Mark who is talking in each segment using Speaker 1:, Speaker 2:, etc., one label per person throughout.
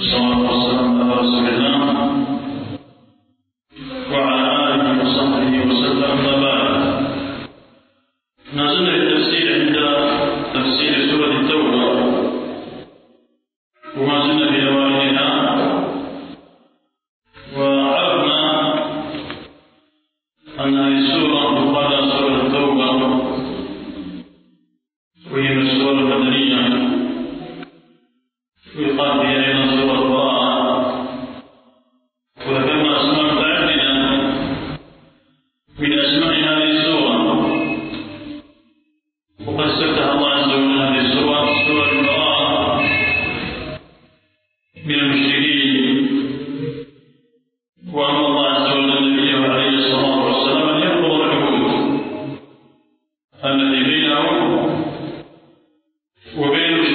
Speaker 1: والصلاة والسلام على رسول الله وعلى آله وصحبه وسلم. أما بعد، ما زلنا في التفسير عند تفسير سورة التوبة، وما زلنا في أوائلها، وعرفنا أن هذه السورة تقال سورة التوبة، وهي من السور المدنية، ويقال فيها أيضا سورة البراءة، وذكرنا أسماء متعددة من أسماء هذه السورة، وقد استفتح الله عز وجل هذه السورة سورة البراءة من المشركين، وأمر الله عز وجل نبيه عليه الصلاة والسلام أن يحفظ الحدود التي بينه وبين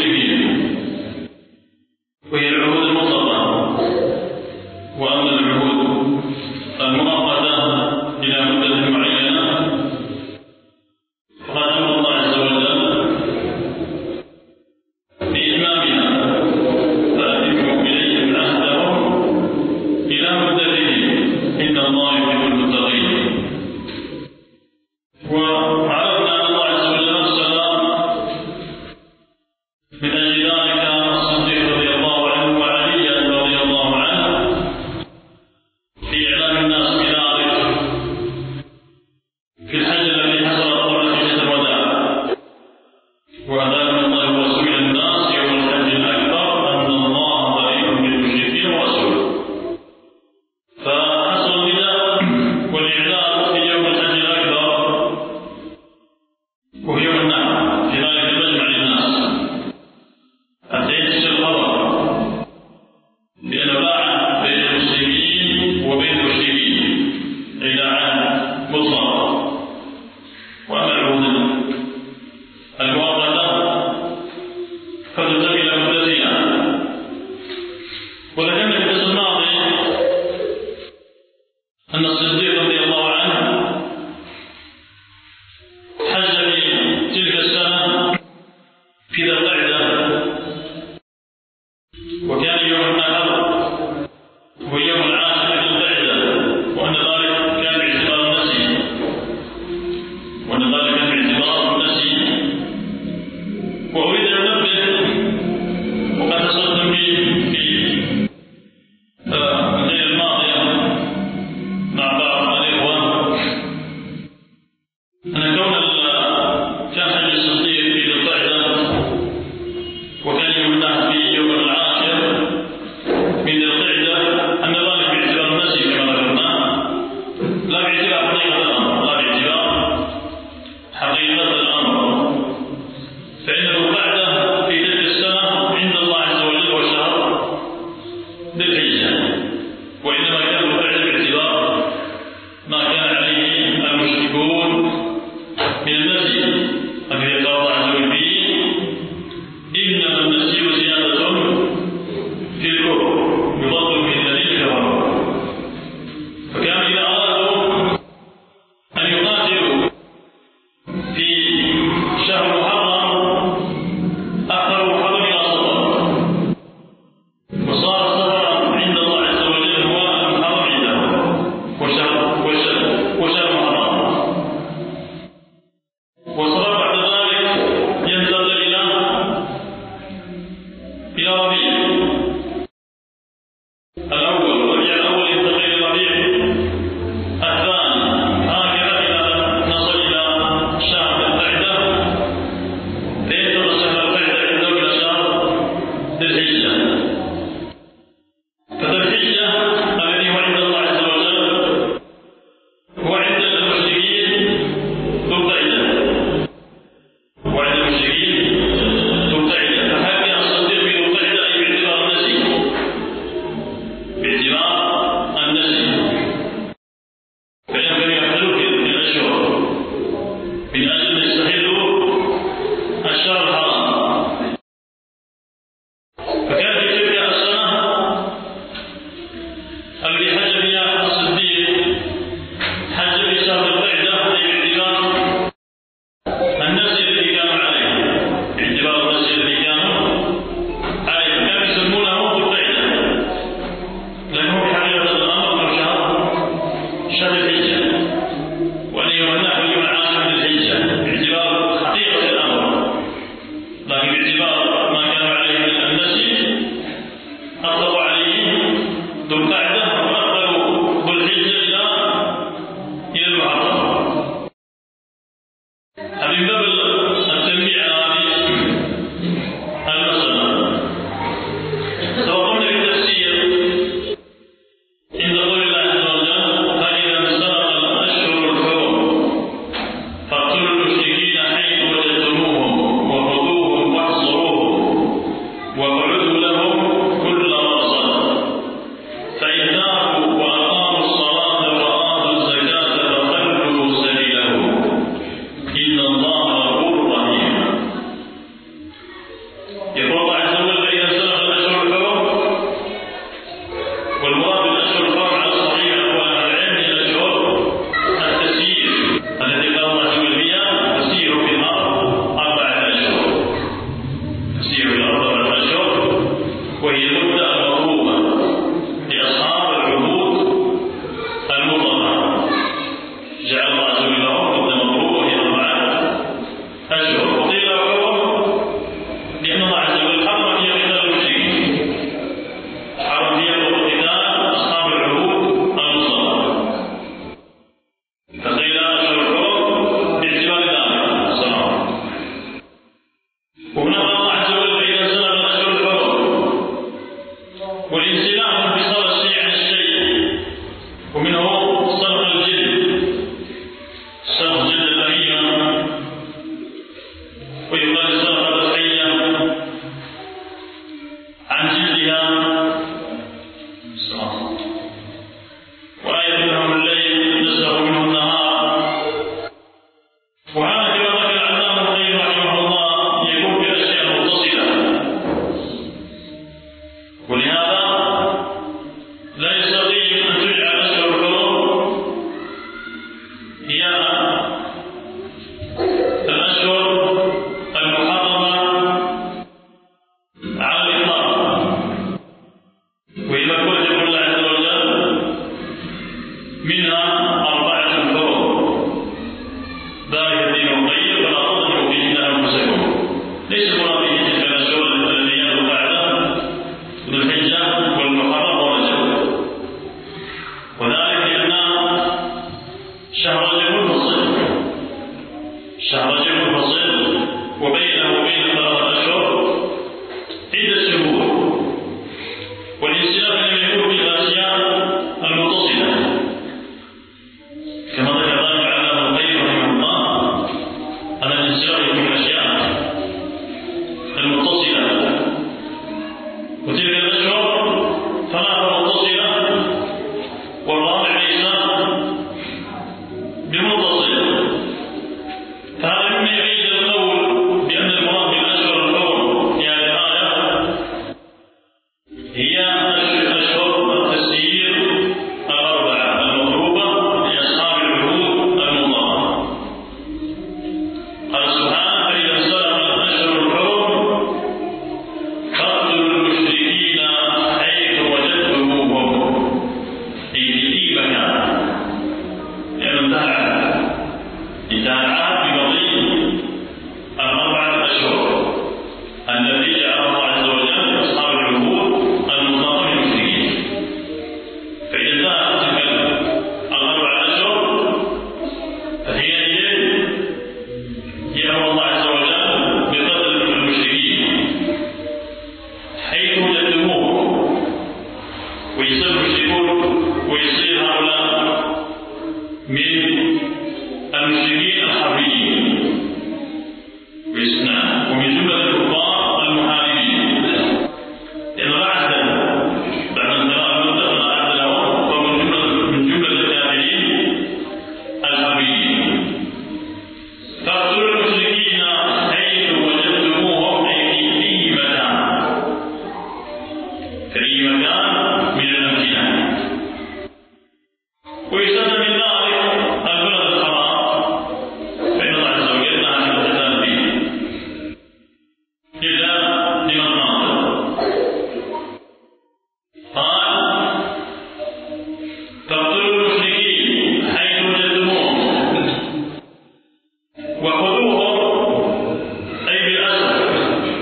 Speaker 1: يقول الله عز وجل فإذا انسلخ الأشهر الحرم، والمراد بالأشهر الحرم على الصحيح أقوال أهل العلم هي الأشهر التسيير التي قال الله عز وجل فيها تسير في الأرض 4 أشهر، تسير في الأرض 4 أشهر، وهي المدة المطلوبة لأصحاب العهود المطلقة. جعل الله عز وجل لهم مدة مطلوبة وهي 4 أشهر. وقيل حرم لأن الله عز وجل حرم فيها قتال المشركين، حرم فيها قتال أصحاب العهود المطلقة، فقيل أشهر الحرم باعتبار ذلك صراحة. وهنا قال الله عز وجل فإذا انسلخ الأشهر الحرم، والانسلاخ انفصال الشيء عن الشيء، ومنه سلخ الجلد، سلخ جلد البهيمة، ويقال سلخ الحية عن جلدها. وآية منهم الليل نسلخ منه النهار. وهذا كما ذكر العلامة ابن القيم رحمه الله يكون في أشياء متصلة، ولهذا لا يستطيع أن تجعل أشهر الحرم هي الأشهر المحرمة على الإطلاق، وإذا قلت يقول الله عز وجل منها 4 حرم ذلك الدين القيم فلا تظلموا فيهن أنفسكم. ليس المراد به تلك الأشهر التي هي ذو القعدة ذو الحجة والمحرم ورجب، وذلك لأن شهر رجب منفصل، شهر رجب منفصل، وبينه وبين 3 أشهر 10 شهور، والانسلاخ لم يكن في الأشياء المتصلة كما ذكر ذلك العلامة ابن القيم رحمه الله، أن الانسلاخ يكون في الأشياء المتصلة، وتلك الأشهر 3 متصلة والرابع ليس بمتصل. فهذا مما يعيد القول بأن المراد بالأشهر الحرم في هذه الآية هي أشهر التسيير 4 المطلوبة لأصحاب العهود المطلقة. قال سبحانه فإذا انسلخ الأشهر الحرم فاقتلوا المشركين حيث وجدتموهم، أي في مكان، لأنه انتهى العهد بمضي 4 أشهر الذي جعله الله عز وجل لأصحاب العهود المطلقة من المشركين. فإذا انتهت تلك 4 أشهر فحينئذ يأمر الله عز وجل بقتل المشركين حيث وجدتموهم، ويصير المشركون ويصير هؤلاء من المشركين الحربيين ويسمع، ومن جملة الكفار المحاربين، لأن لا عهد بعد انتهاء المدة لا عهد لهم، ومن جملة الكافرين الحربيين. فاقتلوا المشركين حيث وجدتموهم، أي في مكان، في مكان من الأمكنة. ويستثنى من ذلك البلد الحرام، فإن الله عز وجل نهى عن القتال فيه إلا لمن ناظر. قال فاقتلوا المشركين حيث وجدتموهم وخذوهم، أي بالأسر.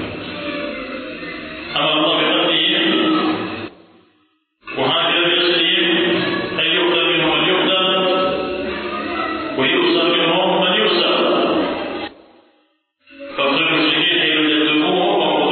Speaker 1: أمر الله بقتلهم وهكذا بأسرهم، أن يقتل منهم من يقتل ويؤسر منهم من يؤسر. فاقتلوا المشركين حيث وجدتموهم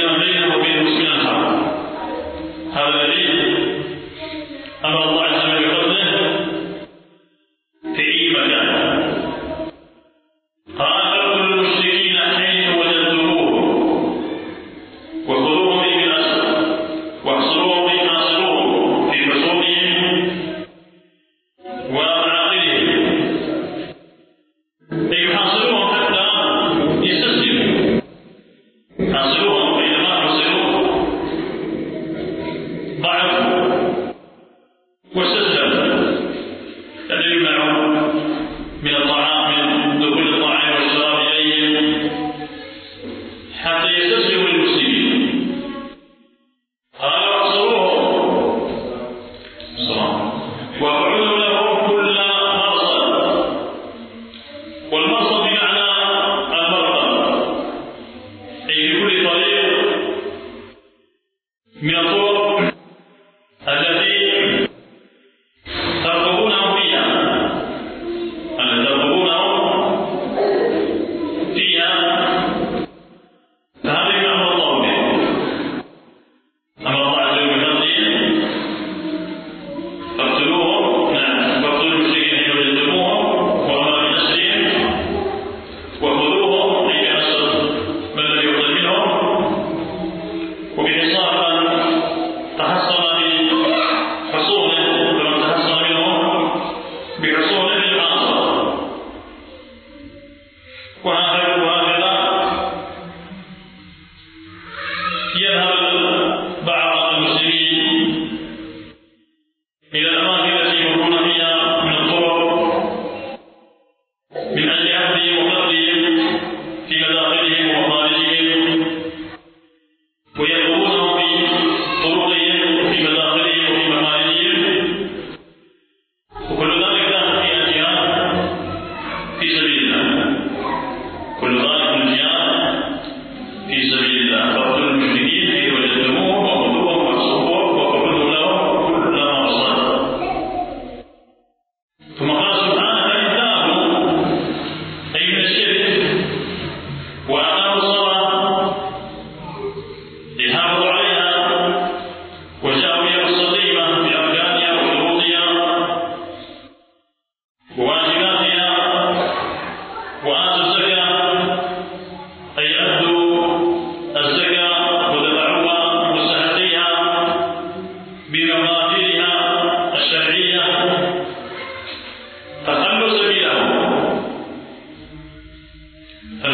Speaker 1: بينه وبين المسلمين الحرب. هذا الذي أمر الله عز وجل بقتله في أي مكان. قاتلوا المشركين حيث وجدتموهم وخذوهم بالأسر واحصروهم حاصروهم في حصونهم ومعاقلهم، أي يحاصروهم حتى يستسلموا. حاصروهم بينما حصروا ضعفوا واستسلموا، لم يمنعوا من الطعام، من دخول الطعام والشراب إليهم حتى يستسلموا للمسلمين. قالوا احصروهم واقعدوا لهم كل مرصد، والمرصد بمعنى المرقد، أي في كل طريق من الطرق التي ترقبونهم فيها، فهذا يمعنى الله به. أمر الله عز وجل بقتلهم فاقتلوهم، فاقتلوا المشركين حيث وجدتموهم وأمر بنصرهم وخذوهم، أي بأسر من لم يقتل منهم، وبحصار من تحصن بحصونه، فمن تحصن منهم بحصونه للعاصر. وهكذا يذهب بعض المسلمين إلى الأماكن التي يمرون فيها من الطرق من أجل أخذهم وقتلهم في مداخلهم ومخارجهم، ويأخذونهم في طرقهم وفي مداخلهم وفي مخارجهم، وكل ذلك داخل في الجهاد في سبيل الله. كل ذلك من الجهاد في سبيل الله. فاقتلوا المشركين حيث وجدتموهم وخذوهم واحصروهم واقعدوا لهم كل مرصد. ثم قال سبحانه: فإن تابوا، أي من الشرك، وأقاموا الصلاة، حافظوا عليها وجاءوا بها مستقيمة بأركانها وشروطها وواجباتها، وآتوا الزكاة، أي أدوا الزكاة ودفعوها مستحقيها بمقاديرها الشرعية، فخلوا سبيلهم. أي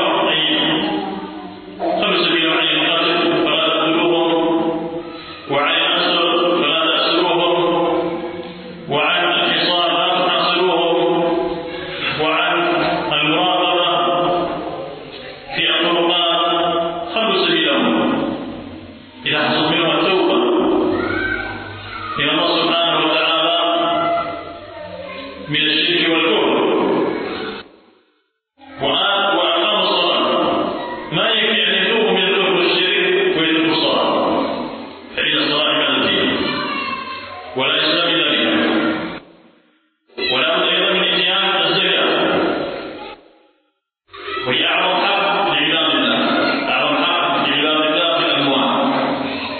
Speaker 1: خلوا سبيلهم عن القتل فلا تقتلوهم، وعن الأسر فلا تأسروهم، وعن الحصار لا تحاصروهم، وعن المراقبة في الطرقات خلوا سبيلهم. إذا حصل منهم التوبة إلى الله سبحانه وتعالى من الشرك والكفر وأقاموا الصلاة، ما يكفي أن يتوبوا من الكفر والشرك ويتركوا الصلاة، فإن الصلاة عبادة الدين ولا إسلام إلا بها. ولا بد أيضا من إتيان الزكاة، وهي أعظم حق لعباد الله، أعظم حق لعباد الله في الأموال.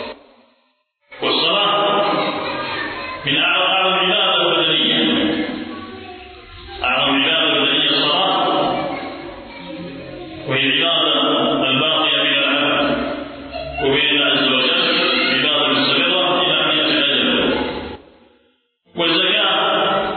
Speaker 1: والصلاة من أعظم عبادة البدنية، أعظم عبادة بدنية الصلاة، وهي عبادة الباقية بين العبد وبين الله عز وجل، عبادة مستمرة إلى أن يأتي الأجل. والزكاة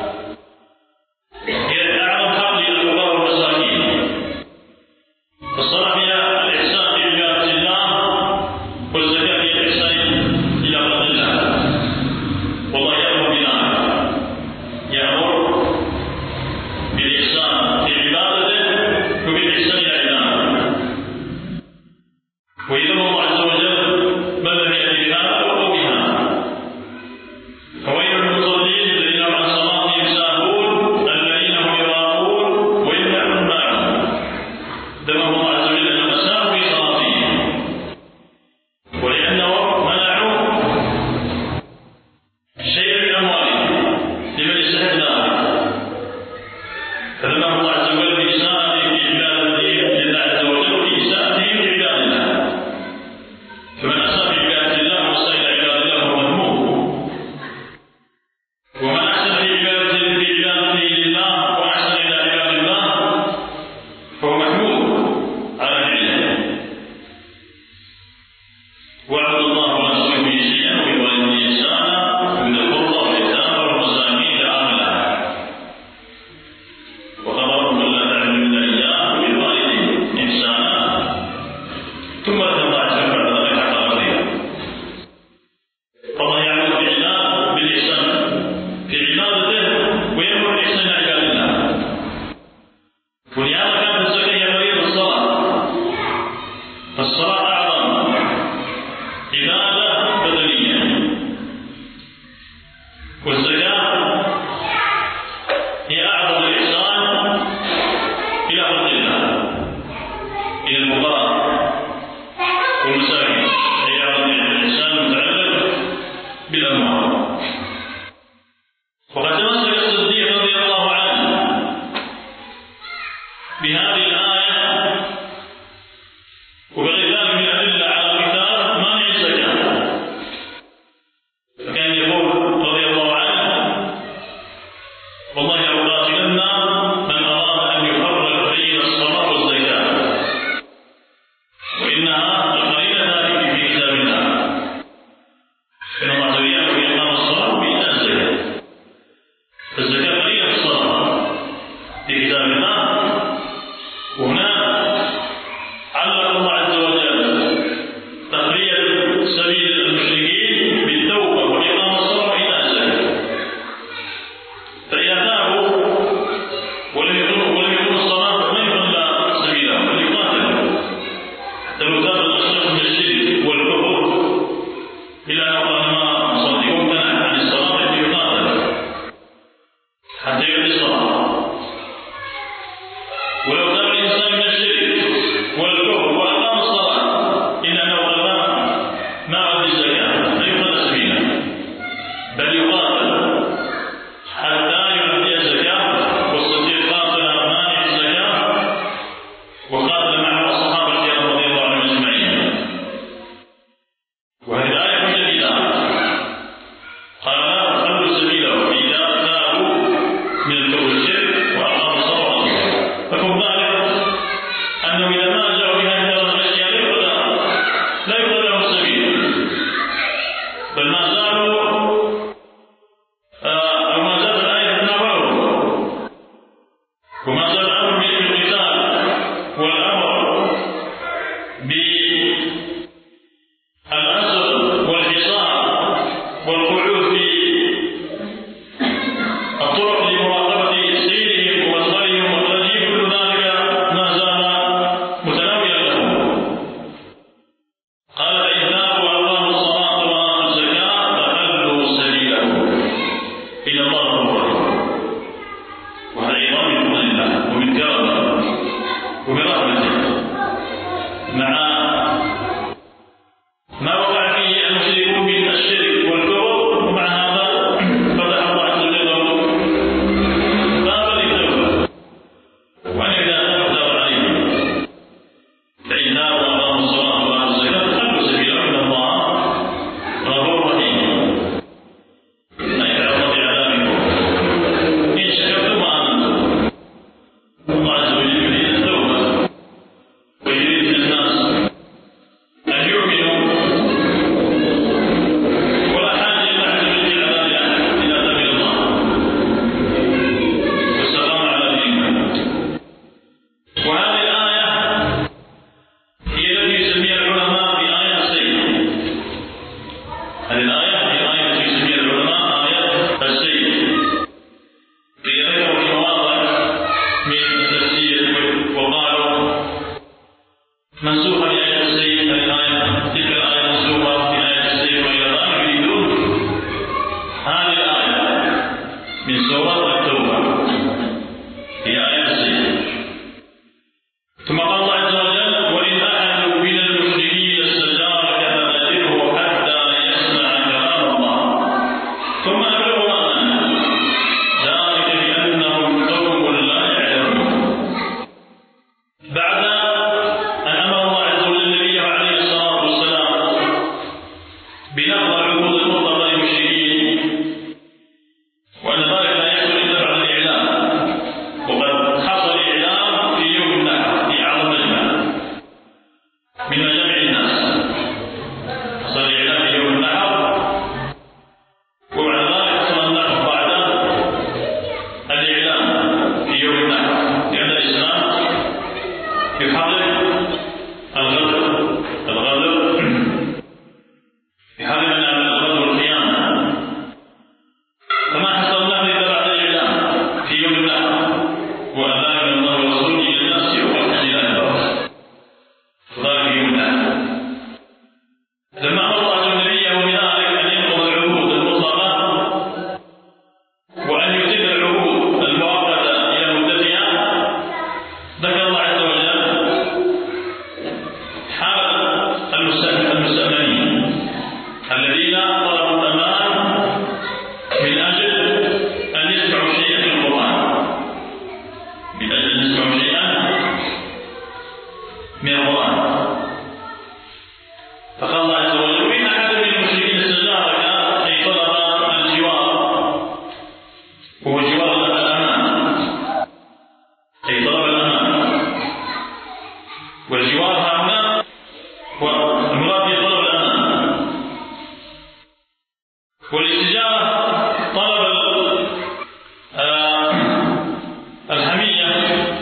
Speaker 1: هي أعظم حق للفقراء والمساكين. فالصلاة هي الإحسان بعبادة الله، والزكاة هي الإحسان إلى خلق الله. والله يأمر بذلك، يأمر بالإحسان في عبادته وبالإحسان إلى عبادته. وإذا الله عز وجل من لم يأتي بهذا فهو بهذا. فويل للمصلين الذين هم عن صلاتهم ساهون الذين هم يراءون ويمنعون الماعون. ذمهم الله عز وجل أنهم ساهوا في صلاتهم، ولأنهم منعوا شيئا من أموالهم لمن يستحق ذلك، فذمهم الله عز وجل بإساءتهم في عبادته لله عز وجل وبإساءتهم لعباد الله. واعبدوا الله ولا تشركوا به شيئا وبالوالدين إحسانا وذي القربى واليتامى والمساكين إلى آخر الآية. وقضى ربكم ألا تعبدوا إلا إياه وبالوالدين إحسانا ثم ذكر الله عز وجل بعد ذلك حق القضية. فالله يعمل بالعباد بالإحسان في عبادته ويأمر بالإحسان إلى عباد الله. ولهذا كانت الزكاة هي مريض الصلاة، فالصلاة أعظم عبادة بدنية، والزكاة هي أعظم الإحسان إلى خلق الله، إلى الفقراء والمساكين، هي أعظم الإحسان المتعلق بالأموال. وقد تمسك الصديق رضي الله عنه بهذه الآية وبغير ذلك من الأدلة على كتاب مانع الزكاة، فكان يقول رضي الله عنه: والله لأقاتلن من أراد أن يفرق بين الصلاة والزكاة، وإنها لقرينة ذلك في كتاب الله، إن الله عز وجل يأمر بإقام الصلاة وإيتاء الزكاة، فالزكاة قرينة الصلاة في كتاب الله. وهنا علق الله عز وجل تقرية سبيل المشركين بالتوبة وإقام الصلاة وإيتاء الزكاة، فإذا تابوا ولم يقيموا الصلاة لم يضل سبيلهم بل يقاتلوا، حتى لو تاب الأشرف من الشرك والكفر إلى أن ما صدقوا امتنع عن الصلاة يقاتل حتى يؤدي الصلاة. ولو تاب الإنسان من الشرك والكفر وأقام الصلاة إلا أنه ما أدى الزكاة لا يقاتل سبيلا، بل يقاتل حتى يؤدي الزكاة. والصديق قاتل مانع الزكاة وقاتل معه الصحابة رضي الله عنهم أجمعين. وهذه الآية جديدة، قال خلوا سبيله إذا تابوا من الكفر والشرك وأقاموا الصلاة. فكم ذلك أنه إذا ما جاءوا بهذه الأشياء لا يقبل لهم السبيل، بل ما زالوا أو ما زال الآية تتناولهم، وما زال الأمر بالقتال والأمر بالأسر والحصار والقعود في الطرق لمراقبة سيرهم ومدخلهم ومخرجهم، كل ذلك ما زال متناولا لهم. قال: فإن تابوا وأقاموا الصلاة وآتوا الزكاة فخلوا سبيلهم الله عز وجل. وإن أحد من المشركين استجارك أي طلب الجوار، وهو جوار الأمان، أي طلب الأمان، والجوار هنا والمراد به طلب الأمان، والاستجارة طلب الحمية،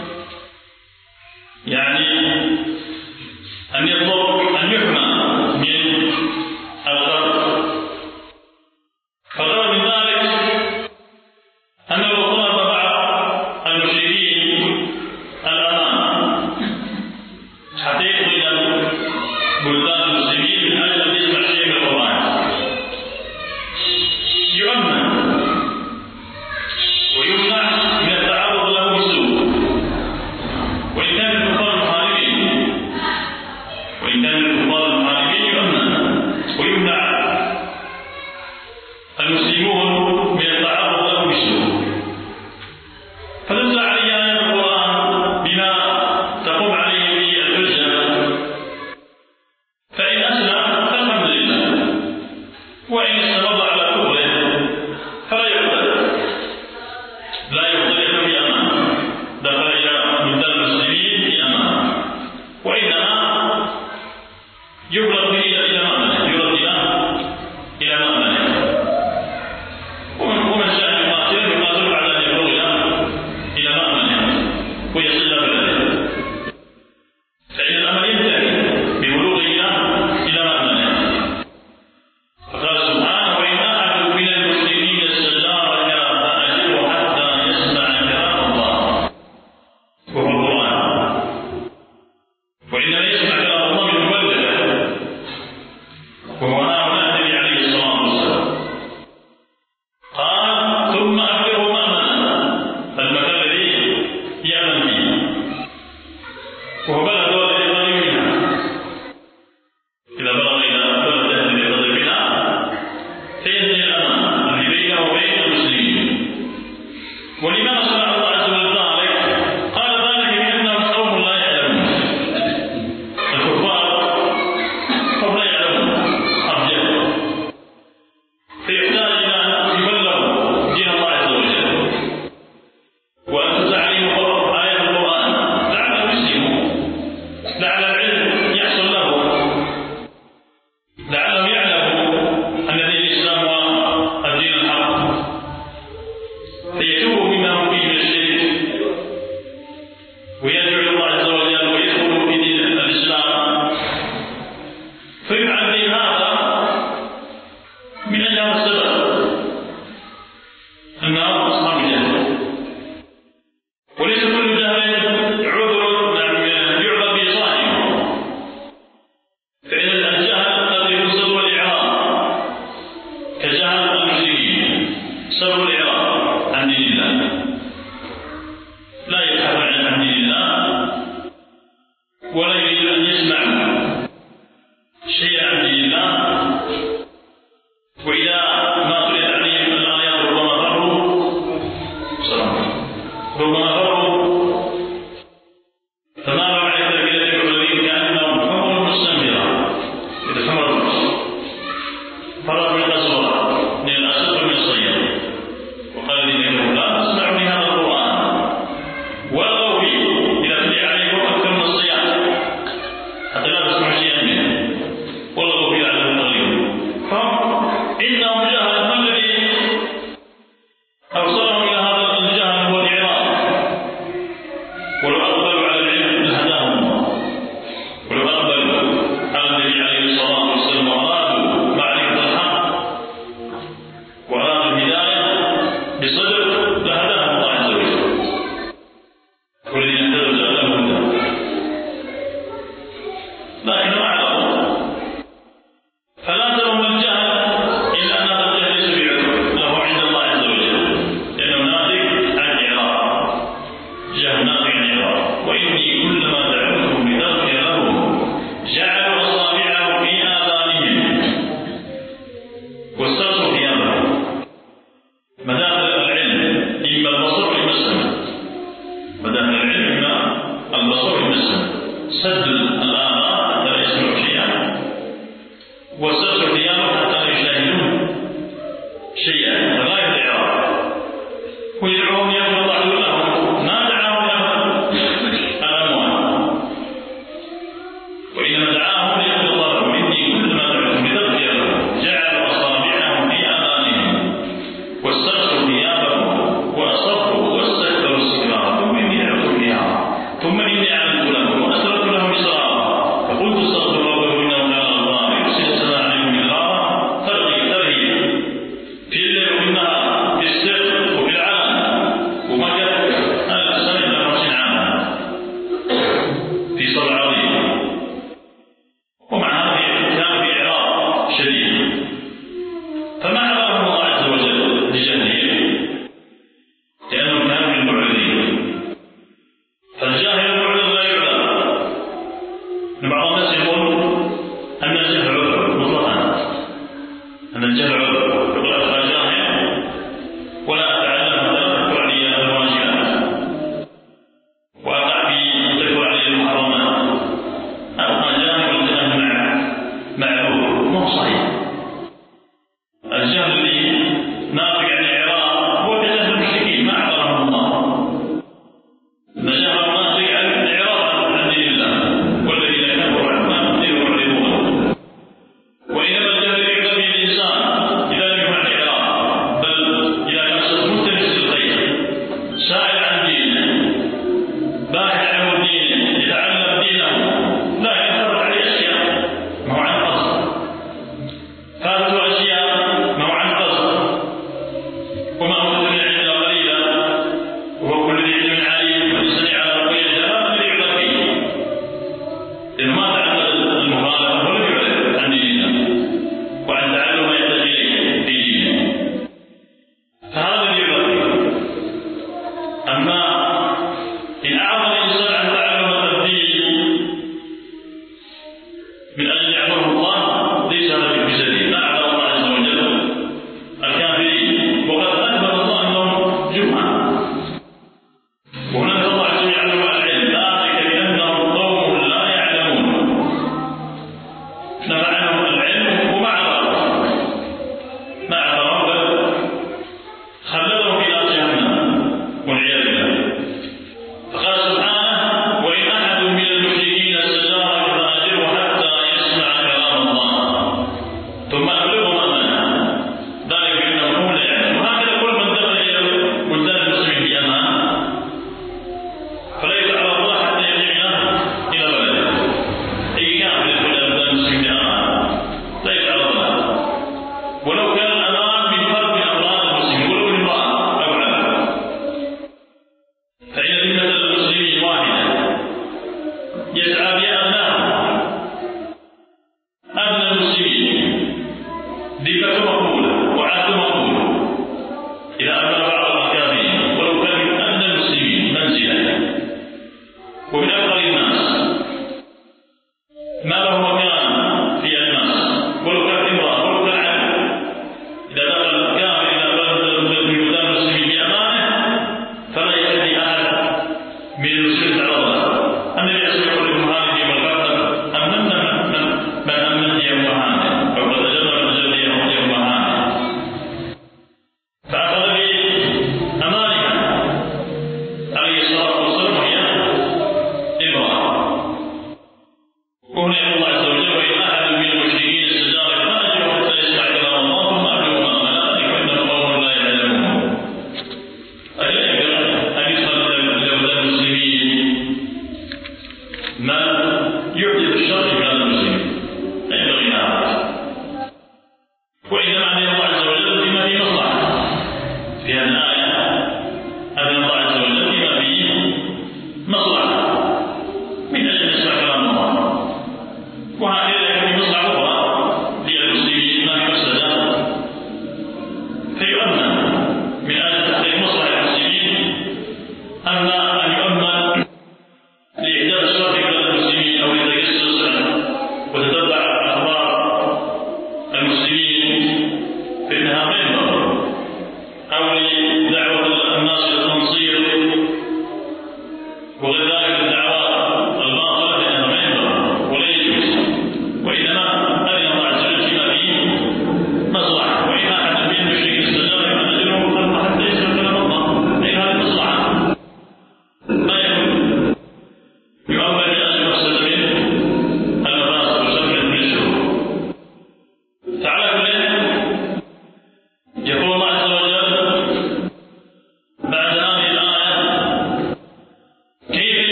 Speaker 1: يعني أن يطلب أن يحمى من الغرب. فالغرض من ذلك أنه طلب بعض المشركين الأمان حتى يدخل بلدان المسلمين من أجل أن يسمع شيء من القرآن، يؤمن ويمنع من التعرض له بالسوء، وإن كان الكفار المحاربين يؤمن ويمنع المسلمون من التعرض له بالسوء. فتتلى عليه آيات القرآن بما تقوم عليه به الحجة، فإن أسلم فالحمد لله، وإن استمر على كفره فلا يقتل، لا يقتل في أمان، دخل إلى بلدان المسلمين في أمان، وإنما يبلغ به إلى مأمنه، يرد إلى مأمنه. ومن شاء يقاتل على أن يبلغ إلى مأمنه ويصل بلده، فإن الأمر ينتهي ببلوغه إلى مأمنه. فقال سبحانه: وإن أحد من المشركين استجارك فأجره حتى يسمع كلام الله، وهو القرآن. وإنما يسمع كلام الله من مبلغه، واسترسلوا ثيابهم حتى لا يشاهدون شيئا غاية الإعراض، ويدعوهم يغفر الله لهم، ما دعاهم يأخذ الأموال، وإنما دعاهم ليغفر الله لهم مني كل ما دعوتم لتغفر لهم، جعلوا أصابعهم في آذانهم واسترسلوا ثيابهم وأصروا واستكبروا استكبارا ثم إني دعوتهم لها ثم إني أعلنت لهم وأسررت لهم إسرارا فقلت استغفروا ربكم إنه كان غفارا يرسل السماء عليكم مدرارا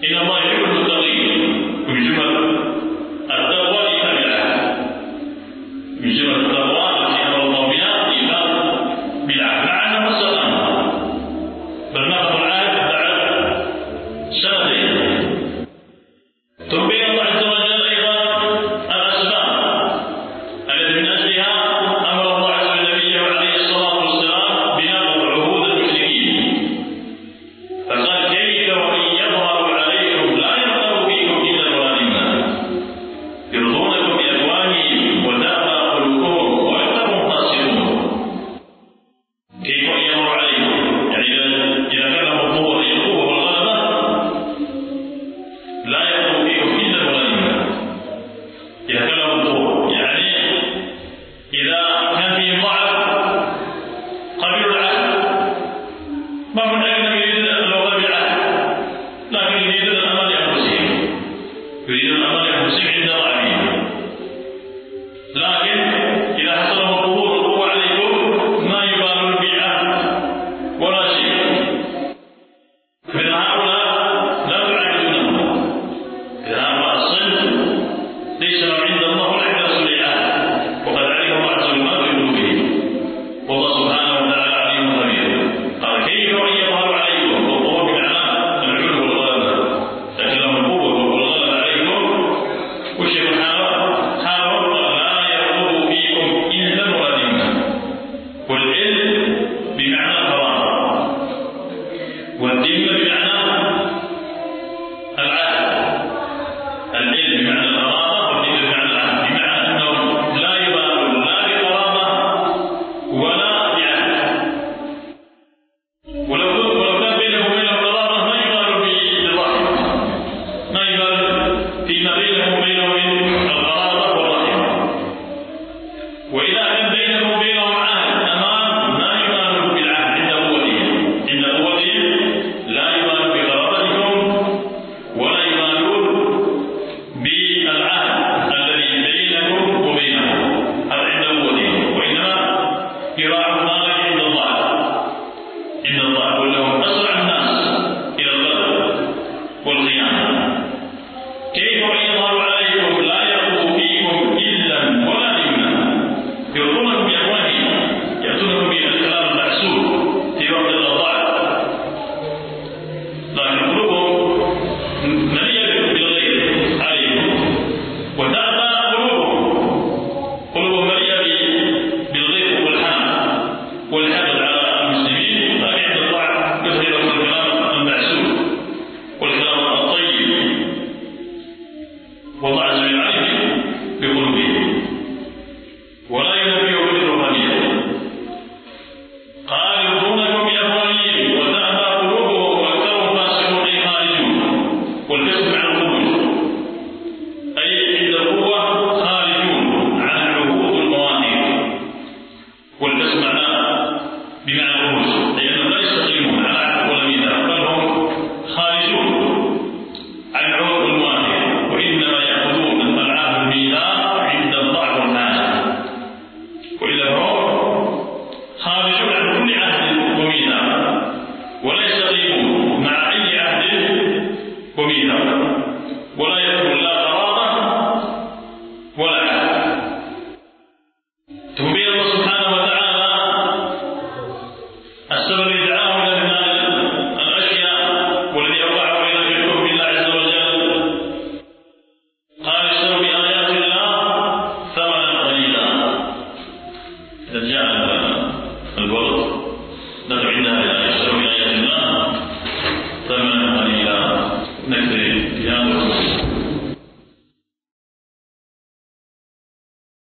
Speaker 1: إن الله يحب المتقين. وبجمل التقوى إيثار العهد، بجمل التقوى التي أمر الله بها إيثار بالعهد، مع أنه استقام بل نقض العهد بعد سنتين. ثم بين الله عز وجل أيضا الأسباب التي من أجلها أمر الله عز وجل نبيه عليه الصلاة والسلام بنقض عهود المشركين، فقال كيف وإن يظهروا عليكم لا يرقبوا فيكم إلا ولا ذمة يرضونكم بأفواههم وتأبى قلوبهم وأكثرهم فاسقون. كيف وإن يظهروا عليكم، يعني إذا كان الظهور القوة والغلبة لا يرقبوا فيكم إلا ولا ذمة. إذا كان الظهور يعني إذا كان فيه ضعف قبلوا العهد، ما من أجل يريد الوفاء بالعهد، لكن يريد الأمل لأنفسهم، يريد الأمل